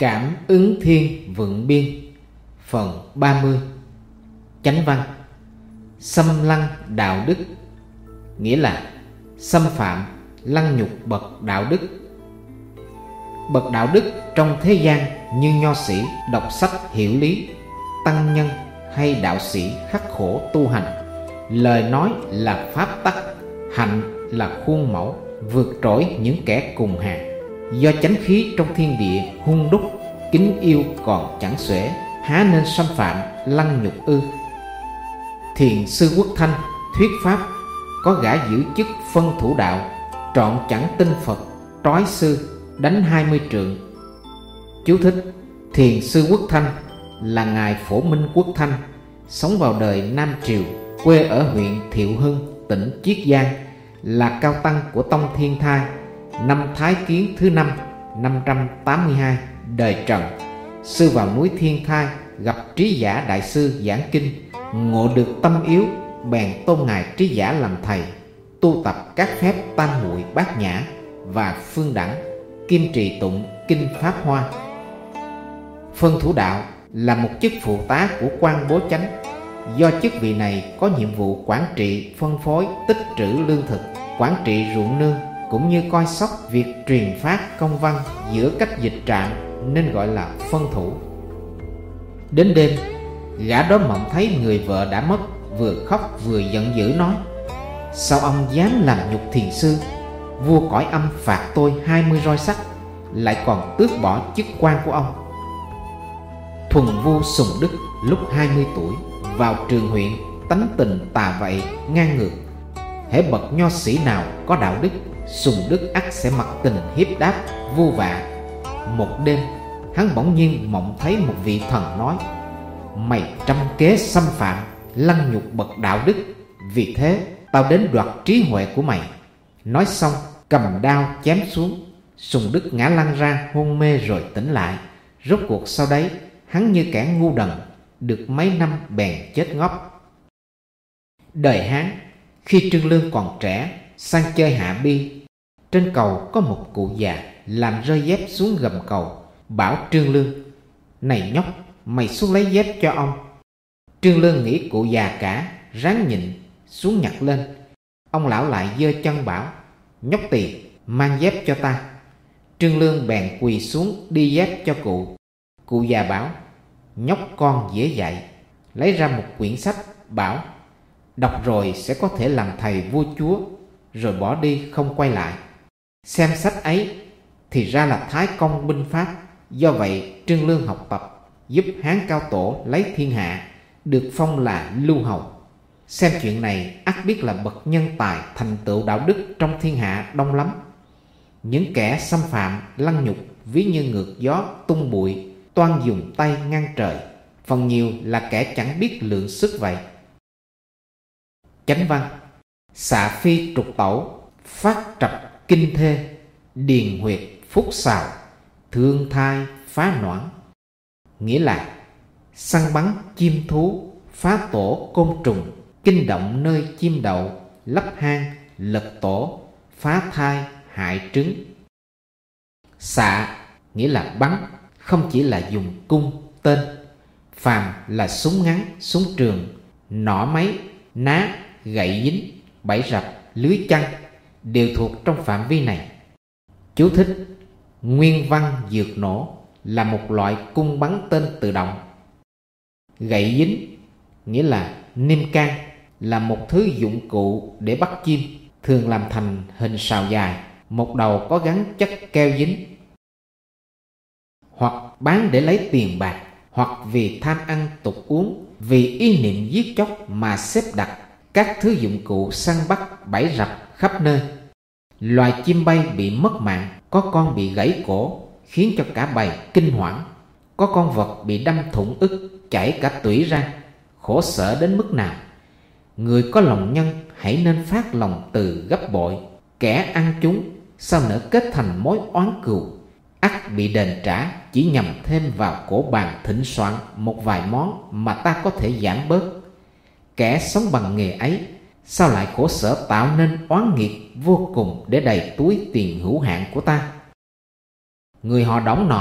Cảm ứng thiên vượng biên. Phần 30. Chánh văn. Xâm lăng đạo đức, nghĩa là xâm phạm, lăng nhục bậc đạo đức. Bậc đạo đức trong thế gian như nho sĩ đọc sách hiểu lý, tăng nhân hay đạo sĩ khắc khổ tu hành. Lời nói là pháp tắc, hạnh là khuôn mẫu, vượt trội những kẻ cùng hàng. Do chánh khí trong thiên địa hung đúc, kính yêu còn chẳng xuể, há nên xâm phạm lăng nhục ư? Thiền sư Quốc Thanh thuyết pháp, có gã giữ chức phân thủ đạo, trọn chẳng tin Phật, trói sư, đánh 20 trượng. Chú thích: Thiền sư Quốc Thanh là ngài Phổ Minh Quốc Thanh, sống vào đời Nam Triều, quê ở huyện Thiệu Hưng, tỉnh Chiết Giang, là cao tăng của tông Thiên Thai, năm Thái Kiến thứ 5, 582 đời Trần. Sư vào núi Thiên Thai gặp Trí Giả đại sư giảng kinh, ngộ được tâm yếu, bèn tôn ngài Trí Giả làm thầy, tu tập các phép tam muội bát nhã và phương đẳng, kim trì tụng kinh Pháp Hoa. Phân thủ đạo là một chức phụ tá của quan bố chánh. Do chức vị này có nhiệm vụ quản trị, phân phối, tích trữ lương thực, quản trị ruộng nương, cũng như coi sóc việc truyền phát công văn giữa các dịch trạm, nên gọi là phân thủ. Đến đêm, gã đó mộng thấy người vợ đã mất, vừa khóc vừa giận dữ nói: sao ông dám làm nhục thiền sư? Vua cõi âm phạt tôi 20 roi sắt, lại còn tước bỏ chức quan của ông. Thuần vua Sùng Đức lúc 20 tuổi vào trường huyện, tánh tình tà vậy ngang ngược. Hễ bậc nho sĩ nào có đạo đức, Sùng Đức ắt sẽ mặc tình hiếp đáp vô vạ. Một đêm, hắn bỗng nhiên mộng thấy một vị thần nói: mày trăm kế xâm phạm, lăng nhục bậc đạo đức, vì thế tao đến đoạt trí huệ của mày. Nói xong cầm đao chém xuống. Sùng Đức ngã lăn ra hôn mê rồi tỉnh lại. Rốt cuộc sau đấy hắn như kẻ ngu đần, được mấy năm bèn chết ngóp. Đời Hán, khi Trương Lương còn trẻ, sang chơi Hạ Bi. Trên cầu có một cụ già làm rơi dép xuống gầm cầu, bảo Trương Lương: này nhóc, mày xuống lấy dép cho ông. Trương Lương nghĩ cụ già cả, ráng nhịn xuống nhặt lên. Ông lão lại giơ chân bảo: nhóc tỳ, mang dép cho ta. Trương Lương bèn quỳ xuống đi dép cho cụ. Cụ già bảo: nhóc con dễ dạy. Lấy ra một quyển sách, bảo: đọc rồi sẽ có thể làm thầy vua chúa. Rồi bỏ đi không quay lại. Xem sách ấy thì ra là Thái Công binh pháp. Do vậy Trương Lương học tập, giúp Hán cao tổ lấy thiên hạ, được phong là Lưu Hầu. Xem chuyện này ắt biết là bậc nhân tài thành tựu đạo đức trong thiên hạ đông lắm. Những kẻ xâm phạm lăng nhục ví như ngược gió tung bụi, toan dùng tay ngăn trời, phần nhiều là kẻ chẳng biết lượng sức vậy. Chánh văn. Xạ phi trục tẩu, phát trập kinh thê, điền huyệt phúc xào, thương thai phá noãn, nghĩa là săn bắn chim thú, phá tổ côn trùng, kinh động nơi chim đậu, lấp hang, lật tổ, phá thai, hại trứng. Xạ nghĩa là bắn, không chỉ là dùng cung, tên. Phàm là súng ngắn, súng trường, nỏ máy, ná, gậy dính, bẫy rập, lưới chăn đều thuộc trong phạm vi này. Chú thích: nguyên văn dược nổ là một loại cung bắn tên tự động. Gậy dính nghĩa là niêm can, là một thứ dụng cụ để bắt chim, thường làm thành hình sào dài, một đầu có gắn chất keo dính. Hoặc bán để lấy tiền bạc, hoặc vì tham ăn tục uống, vì ý niệm giết chóc mà xếp đặt các thứ dụng cụ săn bắt bẫy rập khắp nơi. Loài chim bay bị mất mạng, có con bị gãy cổ, khiến cho cả bầy kinh hoảng. Có con vật bị đâm thủng ức, chảy cả tủy ra, khổ sở đến mức nào. Người có lòng nhân hãy nên phát lòng từ gấp bội. Kẻ ăn chúng sao nỡ kết thành mối oán cừu, ắt bị đền trả, chỉ nhằm thêm vào cổ bàn thịnh soạn một vài món mà ta có thể giảm bớt. Kẻ sống bằng nghề ấy sao lại khổ sở tạo nên oán nghiệt vô cùng để đầy túi tiền hữu hạn của ta. Người họ Đổng nọ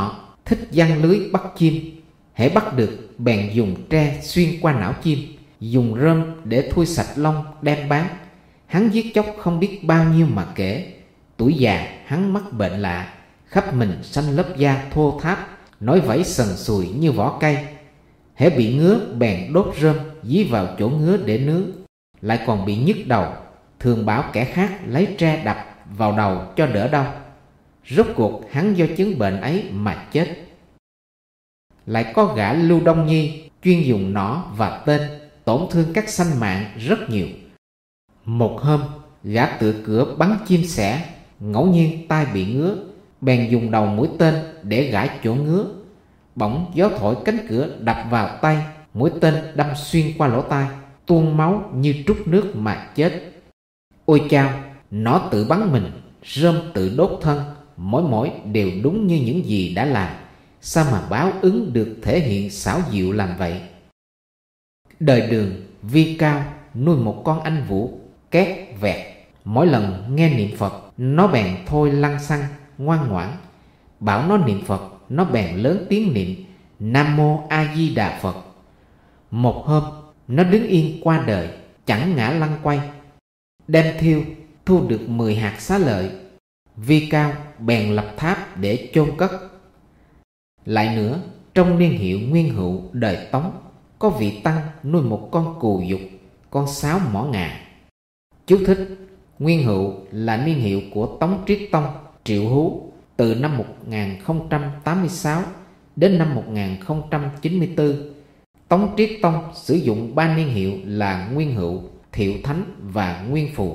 thích giăng lưới bắt chim. Hễ bắt được bèn dùng tre xuyên qua não chim, dùng rơm để thui sạch lông đem bán. Hắn giết chóc không biết bao nhiêu mà kể. Tuổi già hắn mắc bệnh lạ, khắp mình xanh lớp da thô tháp, nói vẫy sần sùi như vỏ cây. Hễ bị ngứa bèn đốt rơm dí vào chỗ ngứa để nướng. Lại còn bị nhức đầu, thường bảo kẻ khác lấy tre đập vào đầu cho đỡ đau. Rốt cuộc hắn do chứng bệnh ấy mà chết. Lại có gã Lưu Đông Nhi chuyên dùng nỏ và tên tổn thương các sanh mạng rất nhiều. Một hôm gã tựa cửa bắn chim sẻ, ngẫu nhiên tai bị ngứa, bèn dùng đầu mũi tên để gãi chỗ ngứa. Bỗng gió thổi cánh cửa đập vào tay, mũi tên đâm xuyên qua lỗ tai, tuôn máu như trút nước mà chết. Ôi chao, nó tự bắn mình, rơm tự đốt thân, mỗi đều đúng như những gì đã làm. Sao mà báo ứng được thể hiện xảo diệu làm vậy? Đời Đường, Vi Cao nuôi một con anh vũ két vẹt. Mỗi lần nghe niệm Phật, nó bèn thôi lăng xăng ngoan ngoãn. Bảo nó niệm Phật, nó bèn lớn tiếng niệm Nam Mô A Di Đà Phật. Một hôm nó đứng yên qua đời, chẳng ngã lăn quay. Đem thiêu thu được 10 hạt xá lợi. Vi Cao bèn lập tháp để chôn cất. Lại nữa, trong niên hiệu Nguyên Hữu đời Tống, có vị tăng nuôi một con cừu dục, con sáo mỏ ngà. Chú thích: Nguyên Hữu là niên hiệu của Tống Triết Tông Triệu Hú từ năm 1086 đến năm 1094. Tống Triết Tông sử dụng 3 niên hiệu là Nguyên Hữu, Thiệu Thánh và Nguyên Phù.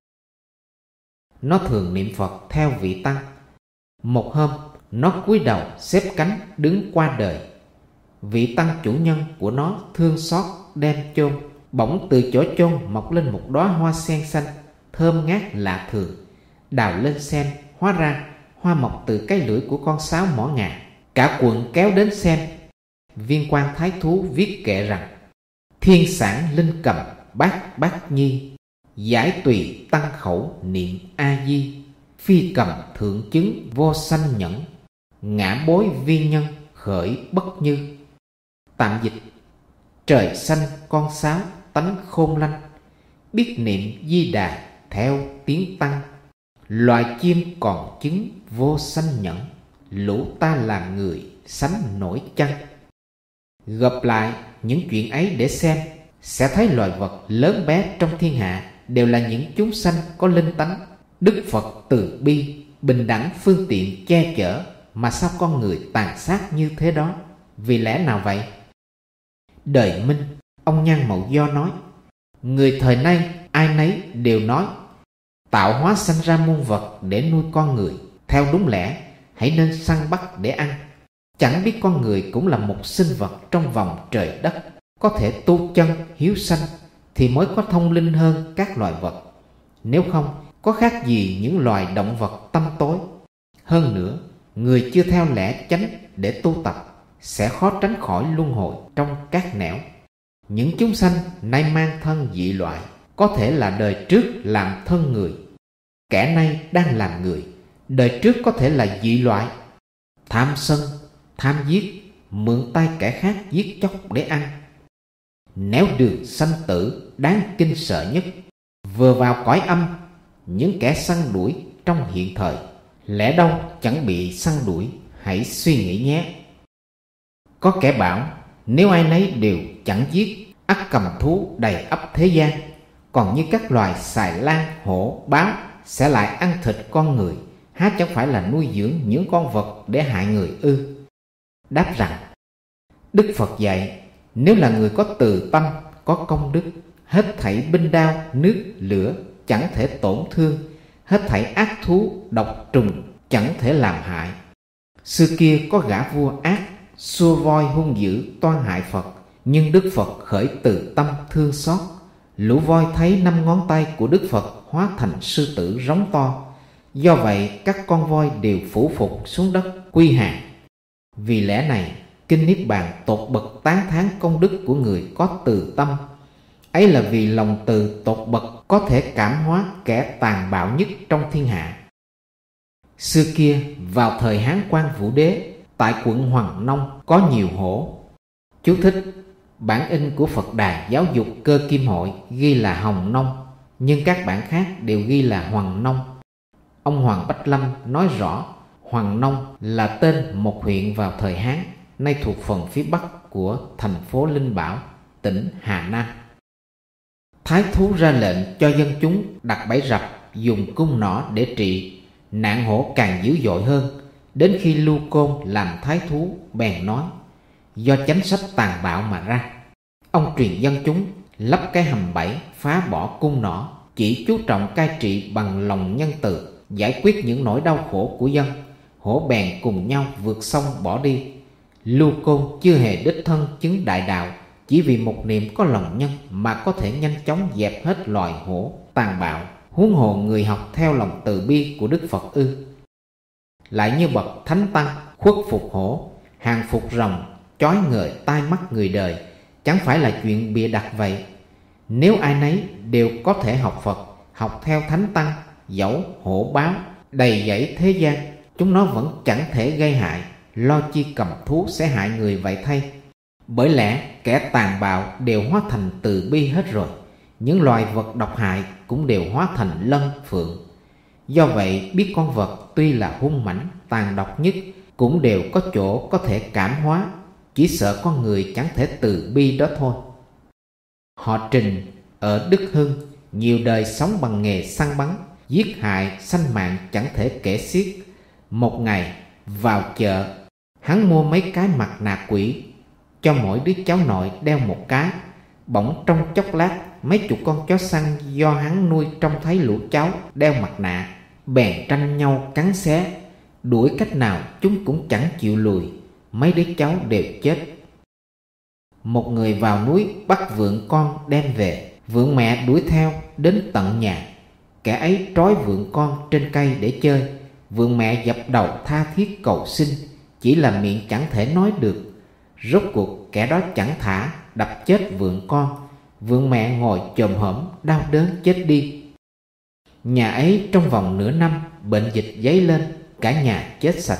Nó thường niệm Phật theo vị tăng. Một hôm nó cúi đầu xếp cánh đứng qua đời. Vị tăng chủ nhân của nó thương xót đem chôn. Bỗng từ chỗ chôn mọc lên một đóa hoa sen xanh thơm ngát lạ thường. Đào lên xem, hóa ra hoa mọc từ cái lưỡi của con sáo mỏ ngà. Cả quận kéo đến xem. Viên quan thái thú viết kệ rằng: Thiên sản linh cầm bát bát nhi, giải tùy tăng khẩu niệm A Di. Phi cầm thượng chứng vô sanh nhẫn, ngã bối vi nhân khởi bất như. Tạm dịch: Trời xanh con sáo tánh khôn lanh, biết niệm Di Đà theo tiếng tăng. Loài chim còn chứng vô sanh nhẫn, lũ ta làm người sánh nổi chăng. Gộp lại những chuyện ấy để xem, sẽ thấy loài vật lớn bé trong thiên hạ đều là những chúng sanh có linh tánh. Đức Phật từ bi, bình đẳng phương tiện che chở, mà sao con người tàn sát như thế đó? Vì lẽ nào vậy? Đời Minh, ông Nhan Mậu Do nói: Người thời nay ai nấy đều nói tạo hóa sanh ra muôn vật để nuôi con người. Theo đúng lẽ hãy nên săn bắt để ăn. Chẳng biết con người cũng là một sinh vật trong vòng trời đất, có thể tu chân hiếu sanh thì mới có thông linh hơn các loài vật. Nếu không, có khác gì những loài động vật tăm tối. Hơn nữa, người chưa theo lẽ chánh để tu tập sẽ khó tránh khỏi luân hồi trong các nẻo. Những chúng sanh nay mang thân dị loại, có thể là đời trước làm thân người. Kẻ nay đang làm người, đời trước có thể là dị loại. Tham sân, tham giết, mượn tay kẻ khác giết chóc để ăn. Nếu đường sanh tử đáng kinh sợ nhất, vừa vào cõi âm, những kẻ săn đuổi trong hiện thời, lẽ đâu chẳng bị săn đuổi, hãy suy nghĩ nhé. Có kẻ bảo nếu ai nấy đều chẳng giết, ắt cầm thú đầy ắp thế gian. Còn như các loài xài lang, hổ, báo sẽ lại ăn thịt con người, há chẳng phải là nuôi dưỡng những con vật để hại người ư? Đáp rằng: Đức Phật dạy, nếu là người có từ tâm, có công đức, hết thảy binh đao, nước, lửa chẳng thể tổn thương, hết thảy ác thú, độc trùng chẳng thể làm hại. Xưa kia có gã vua ác, xua voi hung dữ toan hại Phật, nhưng Đức Phật khởi từ tâm thương xót. Lũ voi thấy 5 ngón tay của Đức Phật hóa thành sư tử rống to. Do vậy các con voi đều phủ phục xuống đất quy hàng. Vì lẽ này, Kinh Niết Bàn tột bậc tán thán công đức của người có từ tâm. Ấy là vì lòng từ tột bậc có thể cảm hóa kẻ tàn bạo nhất trong thiên hạ. Xưa kia vào thời Hán Quang Vũ Đế, tại quận Hoàng Nông có nhiều hổ. Chú thích: bản in của Phật Đà Giáo dục Cơ Kim Hội ghi là Hồng Nông, nhưng các bản khác đều ghi là Hoàng Nông. Ông Hoàng Bách Lâm nói rõ Hoàng Nông là tên một huyện vào thời Hán, nay thuộc phần phía bắc của thành phố Linh Bảo, tỉnh Hà Nam. Thái thú ra lệnh cho dân chúng đặt bẫy rập, dùng cung nỏ để trị. Nạn hổ càng dữ dội hơn, đến khi Lưu Côn làm thái thú bèn nói: do chánh sách tàn bạo mà ra. Ông truyền dân chúng lấp cái hầm bẫy, phá bỏ cung nỏ, chỉ chú trọng cai trị bằng lòng nhân từ, giải quyết những nỗi đau khổ của dân. Hổ bèn cùng nhau vượt sông bỏ đi. Lưu Côn chưa hề đích thân chứng đại đạo, chỉ vì một niệm có lòng nhân mà có thể nhanh chóng dẹp hết loài hổ tàn bạo, huống hồ người học theo lòng từ bi của Đức Phật ư. Lại như bậc thánh tăng khuất phục hổ, hàng phục rồng, chói ngời tai mắt người đời, chẳng phải là chuyện bịa đặt vậy. Nếu ai nấy đều có thể học Phật, học theo thánh tăng, dẫu hổ báo đầy dẫy thế gian, chúng nó vẫn chẳng thể gây hại, lo chi cầm thú sẽ hại người vậy thay. Bởi lẽ kẻ tàn bạo đều hóa thành từ bi hết rồi, những loài vật độc hại cũng đều hóa thành lân phượng. Do vậy biết con vật tuy là hung mãnh tàn độc nhất cũng đều có chỗ có thể cảm hóa, chỉ sợ con người chẳng thể từ bi đó thôi. Họ Trình ở Đức Hưng nhiều đời sống bằng nghề săn bắn, giết hại sanh mạng chẳng thể kể xiết. Một ngày vào chợ, hắn mua mấy cái mặt nạ quỷ, cho mỗi đứa cháu nội đeo một cái. Bỗng trong chốc lát, mấy chục con chó săn do hắn nuôi trông thấy lũ cháu đeo mặt nạ, bèn tranh nhau cắn xé. Đuổi cách nào chúng cũng chẳng chịu lùi, mấy đứa cháu đều chết. Một người vào núi bắt vượn con đem về, vượn mẹ đuổi theo đến tận nhà. Kẻ ấy trói vượn con trên cây để chơi. Vượn mẹ dập đầu tha thiết cầu xin, chỉ là miệng chẳng thể nói được. Rốt cuộc kẻ đó chẳng thả, đập chết vượn con. Vượn mẹ ngồi chồm hổm đau đớn chết đi. Nhà ấy trong vòng nửa năm bệnh dịch dấy lên, cả nhà chết sạch.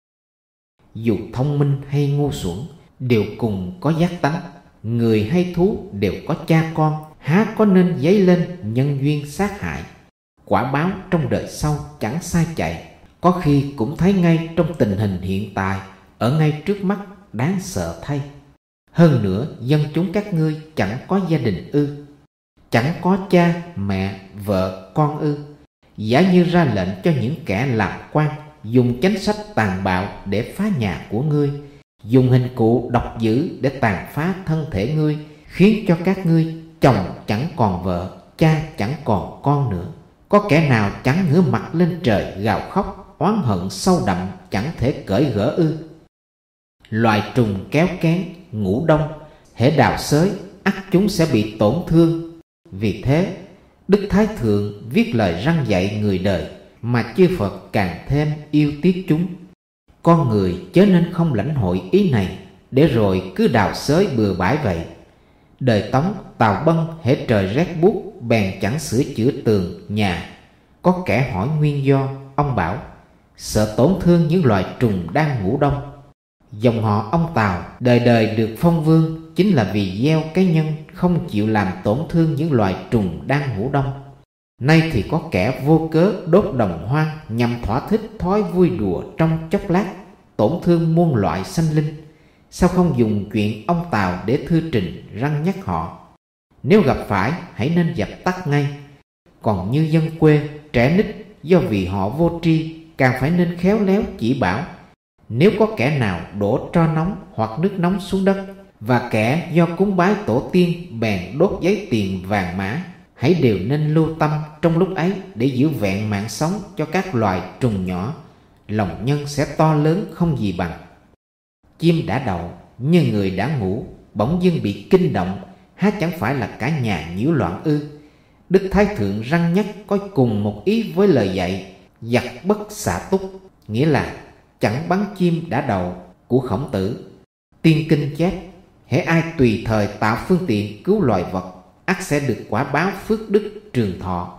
Dù thông minh hay ngu xuẩn đều cùng có giác tánh, người hay thú đều có cha con, há có nên dấy lên nhân duyên sát hại. Quả báo trong đời sau chẳng sai chạy, có khi cũng thấy ngay trong tình hình hiện tại, ở ngay trước mắt, đáng sợ thay. Hơn nữa dân chúng các ngươi chẳng có gia đình ư? Chẳng có cha, mẹ, vợ, con ư? Giả như ra lệnh cho những kẻ làm quan dùng chánh sách tàn bạo để phá nhà của ngươi, dùng hình cụ độc dữ để tàn phá thân thể ngươi, khiến cho các ngươi chồng chẳng còn vợ, cha chẳng còn con nữa, có kẻ nào chẳng ngửa mặt lên trời gào khóc, oán hận sâu đậm chẳng thể cởi gỡ ư? Loài trùng kéo kén, ngủ đông, hễ đào xới ắt chúng sẽ bị tổn thương. Vì thế Đức Thái Thượng viết lời răn dạy người đời, mà chư Phật càng thêm yêu tiếc chúng. Con người chớ nên không lãnh hội ý này, để rồi cứ đào xới bừa bãi vậy. Đời Tống, Tào Bân hễ trời rét buốt bèn chẳng sửa chữa tường nhà. Có kẻ hỏi nguyên do, ông bảo sợ tổn thương những loài trùng đang ngủ đông. Dòng họ ông Tào đời đời được phong vương chính là vì gieo cái nhân không chịu làm tổn thương những loài trùng đang ngủ đông. Nay thì có kẻ vô cớ đốt đồng hoang nhằm thỏa thích thói vui đùa trong chốc lát, tổn thương muôn loại sanh linh. Sao không dùng chuyện ông Tào để thư trình răn nhắc họ? Nếu gặp phải hãy nên dập tắt ngay. Còn như dân quê, trẻ nít do vì họ vô tri, càng phải nên khéo léo chỉ bảo. Nếu có kẻ nào đổ tro nóng hoặc nước nóng xuống đất, và kẻ do cúng bái tổ tiên bèn đốt giấy tiền vàng mã, hãy đều nên lưu tâm trong lúc ấy để giữ vẹn mạng sống cho các loài trùng nhỏ. Lòng nhân sẽ to lớn không gì bằng. Chim đã đậu như người đã ngủ, bỗng dưng bị kinh động, há chẳng phải là cả nhà nhiễu loạn ư? Đức Thái Thượng răn nhắc có cùng một ý với lời dạy giặc bất xạ túc, nghĩa là chẳng bắn chim đã đậu của Khổng Tử. Tiên kinh chép hễ ai tùy thời tạo phương tiện cứu loài vật, ắt sẽ được quả báo phước đức trường thọ.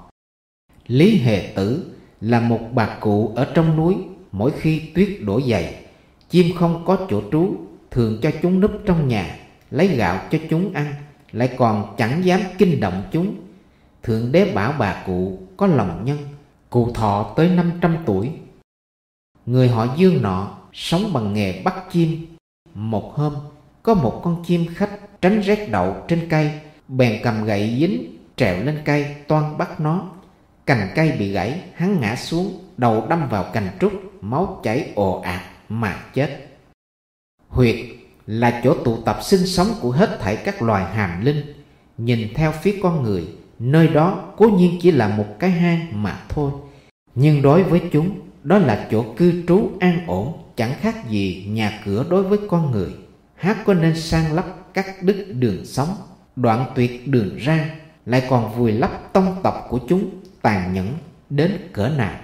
Lý Hề Tử là một bà cụ ở trong núi, mỗi khi tuyết đổ dày, Chim không có chỗ trú, thường cho chúng núp trong nhà, lấy gạo cho chúng ăn, lại còn chẳng dám kinh động chúng. Thượng đế bảo bà cụ có lòng nhân, cụ thọ tới 500 tuổi. Người họ Dương nọ sống bằng nghề bắt chim. Một hôm, có một con chim khách tránh rét đậu trên cây, bèn cầm gậy dính trèo lên cây toan bắt nó. Cành cây bị gãy, hắn ngã xuống, đầu đâm vào cành trúc, máu chảy ồ ạt mà chết. Huyệt là chỗ tụ tập sinh sống của hết thảy các loài hàm linh. Nhìn theo phía con người, nơi đó cố nhiên chỉ là một cái hang mà thôi, nhưng đối với chúng, đó là chỗ cư trú an ổn, chẳng khác gì nhà cửa đối với con người. Há có nên san lấp cắt đứt đường sống, đoạn tuyệt đường ra, lại còn vùi lấp tông tộc của chúng tàn nhẫn đến cỡ nào.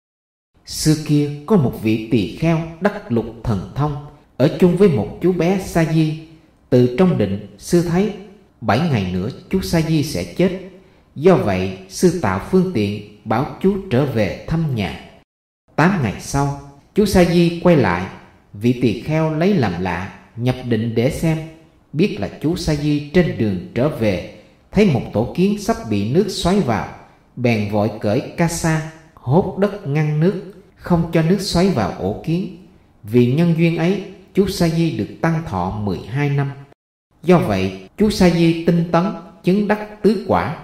Xưa kia có một vị tỳ kheo đắc lục thần thông, ở chung với một chú bé Sa Di. Từ trong định, sư thấy 7 ngày nữa chú Sa Di sẽ chết. Do vậy, sư tạo phương tiện bảo chú trở về thăm nhà. 8 ngày sau, chú Sa Di quay lại. Vị tỳ kheo lấy làm lạ, nhập định để xem. Biết là chú Sa Di trên đường trở về, thấy một tổ kiến sắp bị nước xoáy vào, bèn vội cởi ca sa, hốt đất ngăn nước, không cho nước xoáy vào ổ kiến. Vì nhân duyên ấy, chú Sa Di được tăng thọ 12 năm. Do vậy, chú Sa Di tinh tấn, chứng đắc tứ quả.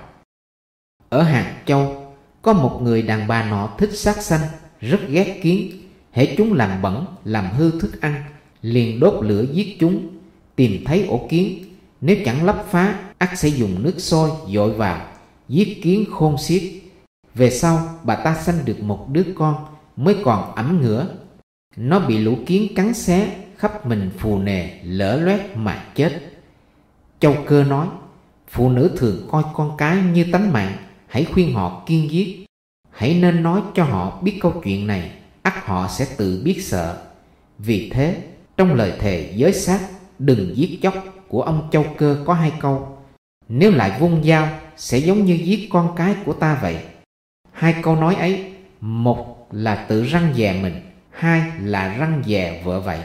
Ở Hàng Châu, có một người đàn bà nọ thích sát sanh, rất ghét kiến. Hễ chúng làm bẩn, làm hư thức ăn, liền đốt lửa giết chúng. Tìm thấy ổ kiến, nếu chẳng lấp phá, ắt sẽ dùng nước sôi dội vào, giết kiến khôn xiết. Về sau, bà ta sanh được một đứa con, mới còn ẵm ngửa. Nó bị lũ kiến cắn xé, khắp mình phù nề, lở loét mà chết. Châu Cơ nói, phụ nữ thường coi con cái như tánh mạng, hãy khuyên họ kiêng giết. Hãy nên nói cho họ biết câu chuyện này, ắt họ sẽ tự biết sợ. Vì thế, trong lời thề giới sát đừng giết chóc của ông Châu Cơ có 2 câu: nếu lại vung dao, sẽ giống như giết con cái của ta vậy. 2 câu nói ấy, một là tự răn dè mình, 2 là răn dè vợ vậy.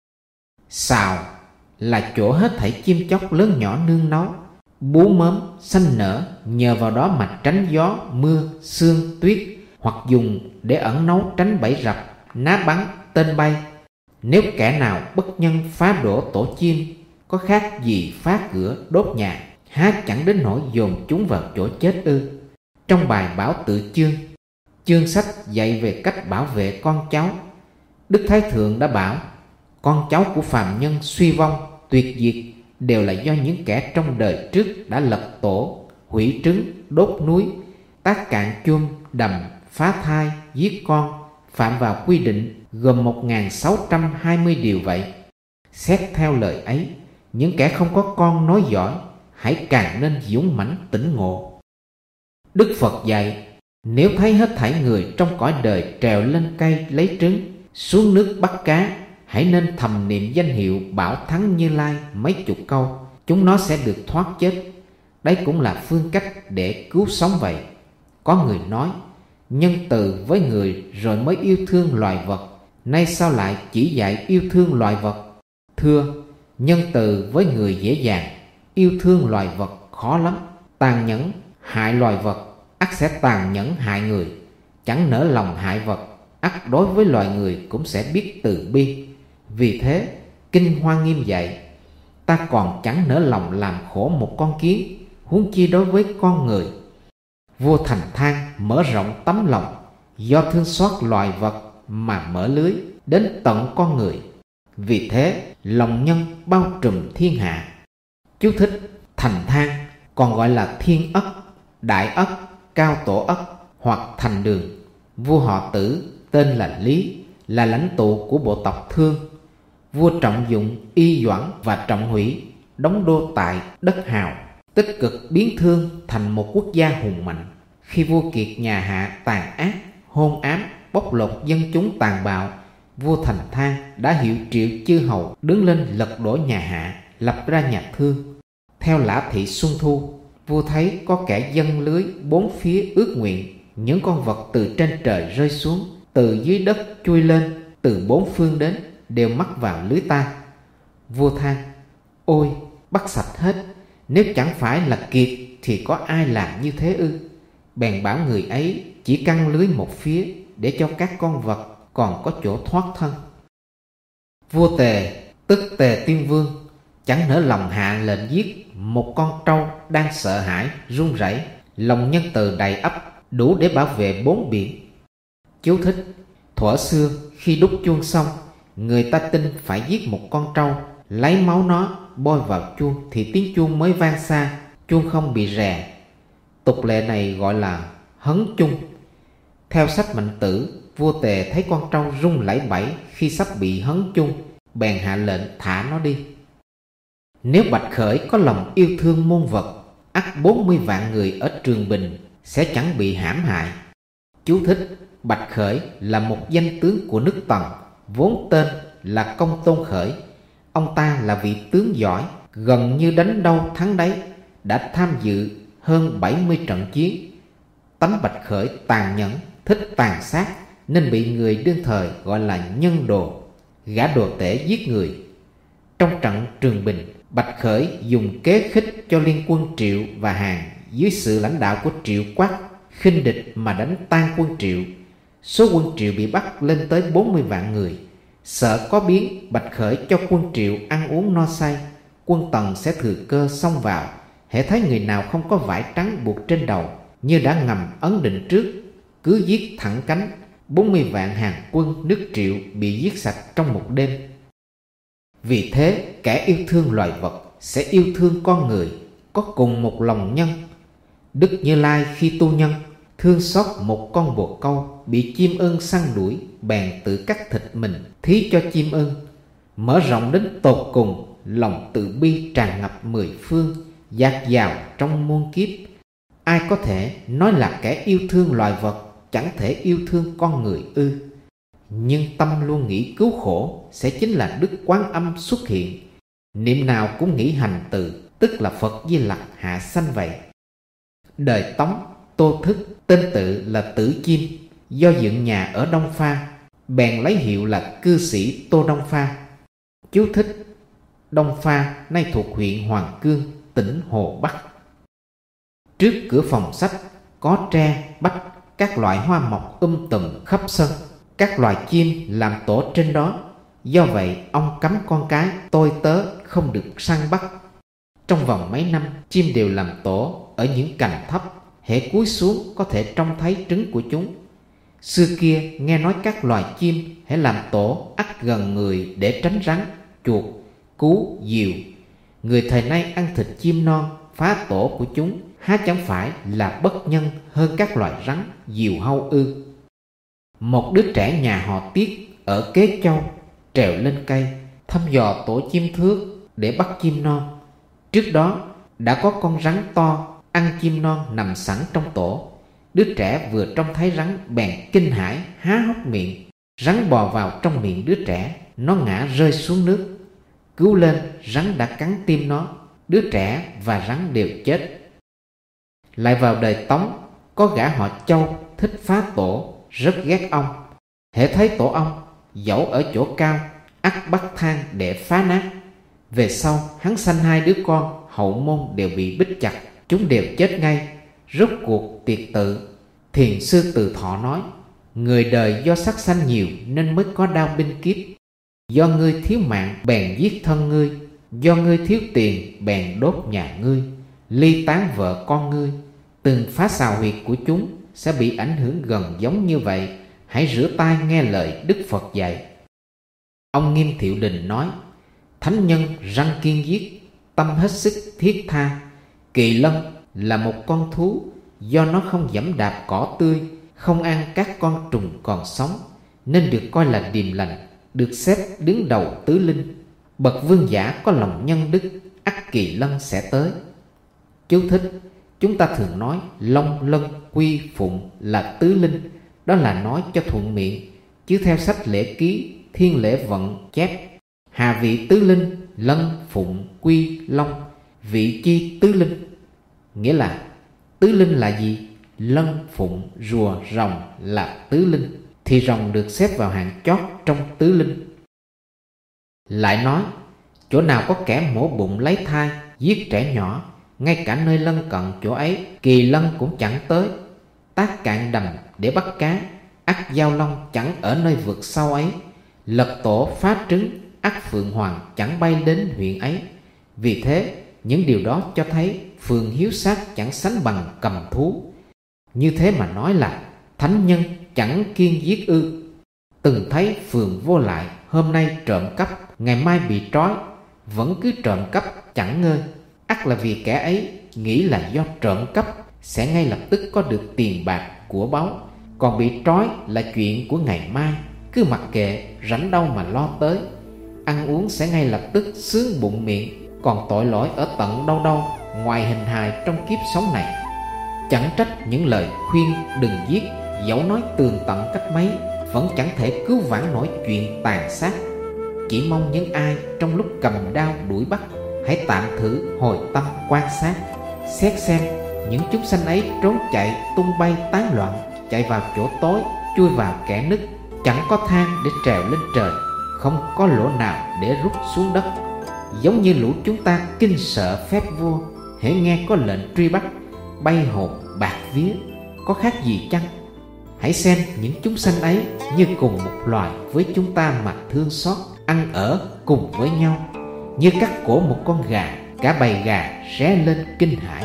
Sào là chỗ hết thảy chim chóc lớn nhỏ nương náu, bú mớm, sanh nở, nhờ vào đó mà tránh gió, mưa, sương, tuyết, hoặc dùng để ẩn náu tránh bẫy rập, ná bắn, tên bay. Nếu kẻ nào bất nhân phá đổ tổ chim, có khác gì phá cửa đốt nhà, há chẳng đến nỗi dồn chúng vào chỗ chết ư? Trong bài Bảo Tự Chương, chương sách dạy về cách bảo vệ con cháu, Đức Thái Thượng đã bảo, con cháu của phàm nhân suy vong, tuyệt diệt đều là do những kẻ trong đời trước đã lật tổ, hủy trứng, đốt núi, tác cạn chum, đầm, phá thai, giết con, phạm vào quy định gồm 1620 điều vậy. Xét theo lời ấy, những kẻ không có con nối dõi, hãy càng nên dũng mãnh tỉnh ngộ. Đức Phật dạy, nếu thấy hết thảy người trong cõi đời trèo lên cây lấy trứng, xuống nước bắt cá, hãy nên thầm niệm danh hiệu Bảo Thắng Như Lai mấy chục câu, chúng nó sẽ được thoát chết. Đấy cũng là phương cách để cứu sống vậy. Có người nói, nhân từ với người rồi mới yêu thương loài vật, nay sao lại chỉ dạy yêu thương loài vật? Thưa, nhân từ với người dễ dàng, yêu thương loài vật khó lắm. Tàn nhẫn hại loài vật, ắt sẽ tàn nhẫn hại người. Chẳng nỡ lòng hại vật, ắt đối với loài người cũng sẽ biết từ bi. Vì thế, Kinh Hoa Nghiêm dạy, ta còn chẳng nỡ lòng làm khổ một con kiến, huống chi đối với con người. Vua Thành Thang mở rộng tấm lòng, do thương xót loài vật mà mở lưới đến tận con người. Vì thế, lòng nhân bao trùm thiên hạ. Chú thích: Thành Thang còn gọi là Thiên Ất, Đại Ất, Cao Tổ Ất hoặc Thành Đường. Vua họ Tử tên là Lý, là lãnh tụ của bộ tộc Thương. Vua Trọng Dụng, Y Doãn và Trọng Hủy đóng đô tại đất Hào, tích cực biến Thương thành một quốc gia hùng mạnh. Khi vua Kiệt nhà Hạ tàn ác, hôn ám, bóc lột dân chúng tàn bạo, vua Thành Thang đã hiệu triệu chư hầu đứng lên lật đổ nhà Hạ, lập ra nhà Thương. Theo Lã Thị Xuân Thu, vua thấy có kẻ dâng lưới bốn phía ước nguyện, những con vật từ trên trời rơi xuống, từ dưới đất chui lên, từ bốn phương đến, đều mắc vào lưới ta. Vua than: ôi, bắt sạch hết, nếu chẳng phải là Kiệt thì có ai làm như thế ư? Bèn bảo người ấy chỉ căng lưới một phía, để cho các con vật còn có chỗ thoát thân. Vua Tề, tức Tề Tiên Vương, chẳng nỡ lòng hạ lệnh giết một con trâu đang sợ hãi run rẩy, lòng nhân từ đầy ắp, đủ để bảo vệ bốn biển. Chú thích: thuở xưa khi đúc chuông xong, người ta tin phải giết một con trâu, lấy máu nó bôi vào chuông thì tiếng chuông mới vang xa, chuông không bị rè. Tục lệ này gọi là hấn chung. Theo sách Mạnh Tử, vua Tề thấy con trâu rung lẩy bẩy khi sắp bị hấn chung, bèn hạ lệnh thả nó đi. Nếu Bạch Khởi có lòng yêu thương muôn vật, ắt 40 vạn người ở Trường Bình sẽ chẳng bị hãm hại. Chú thích: Bạch Khởi là một danh tướng của nước Tần, vốn tên là Công Tôn Khởi. Ông ta là vị tướng giỏi, gần như đánh đâu thắng đấy, đã tham dự hơn 70 trận chiến. Tánh Bạch Khởi tàn nhẫn, thích tàn sát, nên bị người đương thời gọi là nhân đồ, gã đồ tể giết người. Trong trận Trường Bình, Bạch Khởi dùng kế khích cho liên quân Triệu và Hàn dưới sự lãnh đạo của Triệu Quát khinh địch mà đánh tan quân Triệu. Số quân Triệu bị bắt lên tới 40 vạn người. Sợ có biến, Bạch Khởi cho quân Triệu ăn uống no say. Quân Tần sẽ thừa cơ xông vào, hễ thấy người nào không có vải trắng buộc trên đầu, như đã ngầm ấn định trước, cứ giết thẳng cánh. 40 vạn Hàn quân nước Triệu bị giết sạch trong một đêm. Vì thế, kẻ yêu thương loài vật sẽ yêu thương con người, có cùng một lòng nhân. Đức Như Lai khi tu nhân, thương xót một con bồ câu bị chim ưng săn đuổi, bèn tự cắt thịt mình thí cho chim ưng. Mở rộng đến tột cùng, lòng từ bi tràn ngập mười phương, dạt dào trong muôn kiếp. Ai có thể nói là kẻ yêu thương loài vật chẳng thể yêu thương con người ư? Nhưng tâm luôn nghĩ cứu khổ sẽ chính là Đức Quán Âm xuất hiện. Niệm nào cũng nghĩ hành từ, tức là Phật Di Lặc hạ sanh vậy. Đời Tống, Tô Thức tên tự là Tử Chim, do dựng nhà ở Đông Pha, bèn lấy hiệu là cư sĩ Tô Đông Pha. Chú thích: Đông Pha nay thuộc huyện Hoàng Cương, tỉnh Hồ Bắc. Trước cửa phòng sách có tre, bách, các loại hoa mọc tùm khắp sân. Các loài chim làm tổ trên đó. Do vậy ông cấm con cái tôi tớ không được săn bắt. Trong vòng mấy năm, chim đều làm tổ ở những cành thấp, hễ cúi xuống có thể trông thấy trứng của chúng. Xưa kia nghe nói các loài chim hễ làm tổ ắt gần người để tránh rắn, chuột, cú, diều. Người thời nay ăn thịt chim non, phá tổ của chúng, há chẳng phải là bất nhân hơn các loài rắn, diều hâu ư? Một đứa trẻ nhà họ Tiết ở Kế Châu trèo lên cây thăm dò tổ chim thước để bắt chim non. Trước đó đã có con rắn to ăn chim non nằm sẵn trong tổ. Đứa trẻ vừa trông thấy rắn bèn kinh hãi há hốc miệng. Rắn bò vào trong miệng đứa trẻ, nó ngã rơi xuống nước. Cứu lên, rắn đã cắn tim nó. Đứa trẻ và rắn đều chết. Lại vào đời Tống, có gã họ Châu thích phá tổ, rất ghét ong. Hễ thấy tổ ong, dẫu ở chỗ cao, ắt bắt thang để phá nát. Về sau hắn sanh hai đứa con, hậu môn đều bị bích chặt, chúng đều chết ngay. Rốt cuộc tiệt tự. Thiền sư Từ Thọ nói: người đời do sát sanh nhiều nên mới có đau binh kiếp. Do ngươi thiếu mạng bèn giết thân ngươi, do ngươi thiếu tiền bèn đốt nhà ngươi, ly tán vợ con ngươi. Từng phá xào huyệt của chúng sẽ bị ảnh hưởng gần giống như vậy. Hãy rửa tai nghe lời Đức Phật dạy. Ông Nghiêm Thiệu Đình nói: thánh nhân răng kiên giết, tâm hết sức thiết tha. Kỳ lân là một con thú, do nó không giẫm đạp cỏ tươi, không ăn các con trùng còn sống, nên được coi là điềm lành, được xếp đứng đầu tứ linh. Bậc vương giả có lòng nhân đức, ắt kỳ lân sẽ tới. Chú thích: chúng ta thường nói Long, Lân, Quy, Phụng là tứ linh, đó là nói cho thuận miệng, chứ theo sách Lễ Ký, Thiên Lễ Vận chép: hà vị tứ linh, Lân, Phụng, Quy, Long, vị chi tứ linh. Nghĩa là tứ linh là gì? Lân, Phụng, Rùa, Rồng là tứ linh, thì rồng được xếp vào hạng chót trong tứ linh. Lại nói, chỗ nào có kẻ mổ bụng lấy thai, giết trẻ nhỏ, ngay cả nơi lân cận chỗ ấy kỳ lân cũng chẳng tới. Tác cạn đầm để bắt cá, ắt giao long chẳng ở nơi vực sâu ấy. Lật tổ phá trứng, ắt phượng hoàng chẳng bay đến huyện ấy. Vì thế, những điều đó cho thấy phường hiếu sát chẳng sánh bằng cầm thú. Như thế mà nói là thánh nhân chẳng kiêng giết ư? Từng thấy phường vô lại, hôm nay trộm cắp, ngày mai bị trói, vẫn cứ trộm cắp chẳng ngơi. Ắt là vì kẻ ấy nghĩ là do trộm cắp sẽ ngay lập tức có được tiền bạc của báu, còn bị trói là chuyện của ngày mai, cứ mặc kệ, rảnh đâu mà lo tới. Ăn uống sẽ ngay lập tức sướng bụng miệng, còn tội lỗi ở tận đâu đâu ngoài hình hài trong kiếp sống này. Chẳng trách những lời khuyên đừng giết, dẫu nói tường tận cách mấy, vẫn chẳng thể cứu vãn nổi chuyện tàn sát. Chỉ mong những ai trong lúc cầm đao đuổi bắt hãy tạm thử hồi tâm quan sát, xét xem những chúng sanh ấy trốn chạy, tung bay tán loạn, chạy vào chỗ tối, chui vào kẽ nứt, chẳng có thang để trèo lên trời, không có lỗ nào để rút xuống đất. Giống như lũ chúng ta kinh sợ phép vua, hễ nghe có lệnh truy bắt, bay hồn bạc vía, có khác gì chăng? Hãy xem những chúng sanh ấy như cùng một loài với chúng ta mà thương xót, ăn ở cùng với nhau. Như cắt cổ một con gà, cả bầy gà ré lên kinh hãi.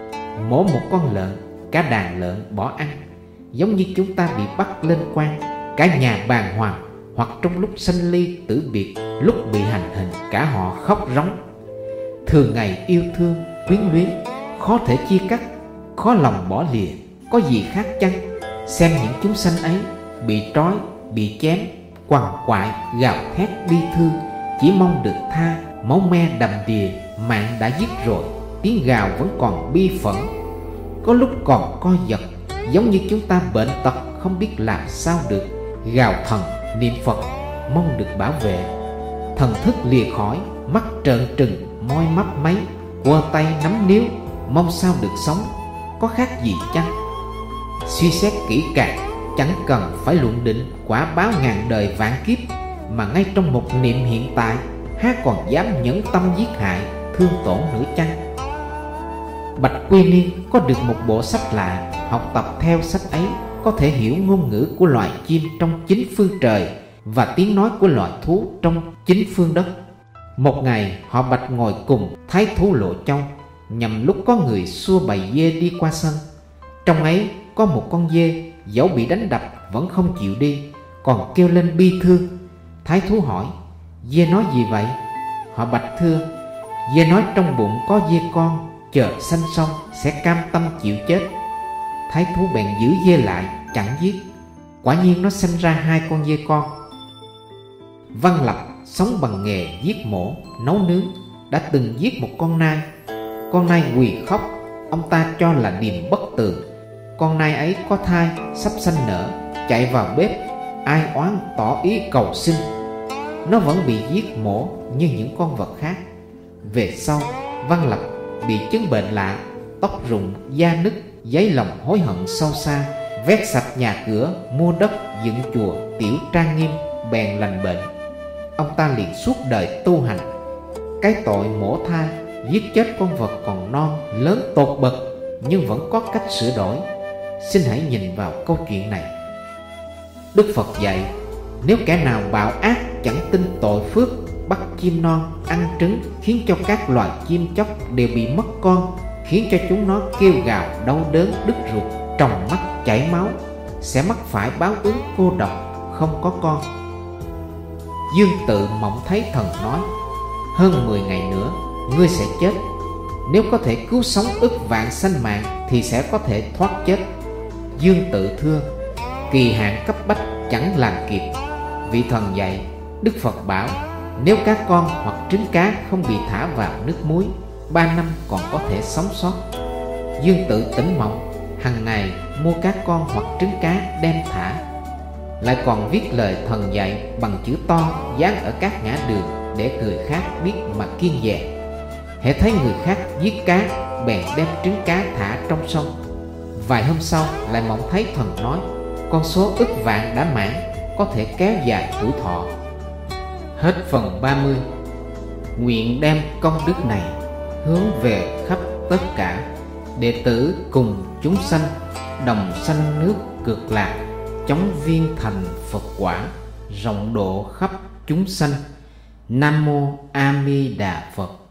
Mổ một con lợn, cả đàn lợn bỏ ăn. Giống như chúng ta bị bắt lên quan, cả nhà bàng hoàng, hoặc trong lúc sanh ly tử biệt, lúc bị hành hình cả họ khóc rống. Thường ngày yêu thương, quyến luyến, khó thể chia cắt, khó lòng bỏ lìa, có gì khác chăng? Xem những chúng sanh ấy bị trói, bị chém, quằn quại, gào thét bi thương, chỉ mong được tha. Máu me đầm đìa, mạng đã dứt rồi, tiếng gào vẫn còn bi phẫn. Có lúc còn co giật, giống như chúng ta bệnh tật không biết làm sao được, gào thần niệm Phật mong được bảo vệ. Thần thức lìa khỏi, mắt trợn trừng, môi mấp máy, quơ tay nắm níu, mong sao được sống, có khác gì chăng? Suy xét kỹ càng, chẳng cần phải luận định quả báo ngàn đời vạn kiếp, mà ngay trong một niệm hiện tại, há còn dám nhẫn tâm giết hại, thương tổn nữa chăng? Bạch Quy Niên có được một bộ sách lạ, học tập theo sách ấy có thể hiểu ngôn ngữ của loài chim trong chín phương trời và tiếng nói của loài thú trong chín phương đất. Một ngày họ Bạch ngồi cùng thái thú Lộ Châu, nhằm lúc có người xua bầy dê đi qua sân. Trong ấy có một con dê, dẫu bị đánh đập vẫn không chịu đi, còn kêu lên bi thương. Thái thú hỏi: dê nói gì vậy? Họ Bạch thưa: dê nói trong bụng có dê con, chờ sanh xong sẽ cam tâm chịu chết. Thái thú bèn giữ dê lại, chẳng giết. Quả nhiên nó sanh ra hai con dê con. Văn Lập sống bằng nghề giết mổ, nấu nướng, đã từng giết một con nai. Con nai quỳ khóc, ông ta cho là điềm bất tường. Con nai ấy có thai, sắp sanh nở, chạy vào bếp, ai oán tỏ ý cầu xin. Nó vẫn bị giết mổ như những con vật khác. Về sau, Văn Lập bị chứng bệnh lạ, tóc rụng, da nứt, dấy lòng hối hận sâu xa, vét sạch nhà cửa, mua đất, dựng chùa, tiểu trang nghiêm, bèn lành bệnh. Ông ta liền suốt đời tu hành. Cái tội mổ thai, giết chết con vật còn non, lớn tột bậc, nhưng vẫn có cách sửa đổi. Xin hãy nhìn vào câu chuyện này. Đức Phật dạy, nếu kẻ nào bạo ác chẳng tin tội phước, bắt chim non ăn trứng, khiến cho các loài chim chóc đều bị mất con, khiến cho chúng nó kêu gào đau đớn đứt ruột, tròng mắt chảy máu, sẽ mắc phải báo ứng cô độc, không có con. Dương Tự mộng thấy thần nói: hơn 10 ngày nữa ngươi sẽ chết. Nếu có thể cứu sống ức vạn sanh mạng thì sẽ có thể thoát chết. Dương Tự thưa: kỳ hạn cấp bách chẳng làm kịp. Vị thần dạy: Đức Phật bảo nếu cá con hoặc trứng cá không bị thả vào nước muối, 3 năm còn có thể sống sót. Dương Tự tỉnh mộng, hằng ngày mua cá con hoặc trứng cá đem thả. Lại còn viết lời thần dạy bằng chữ to dán ở các ngã đường để người khác biết mà kiêng dè. Hễ thấy người khác giết cá, bèn đem trứng cá thả trong sông. Vài hôm sau lại mộng thấy thần nói con số ức vạn đã mãn, có thể kéo dài tuổi thọ. Hết phần 30. Nguyện đem công đức này hướng về khắp tất cả đệ tử cùng chúng sanh, đồng sanh nước Cực Lạc, chóng viên thành Phật quả, rộng độ khắp chúng sanh. Nam mô A Di Đà Phật.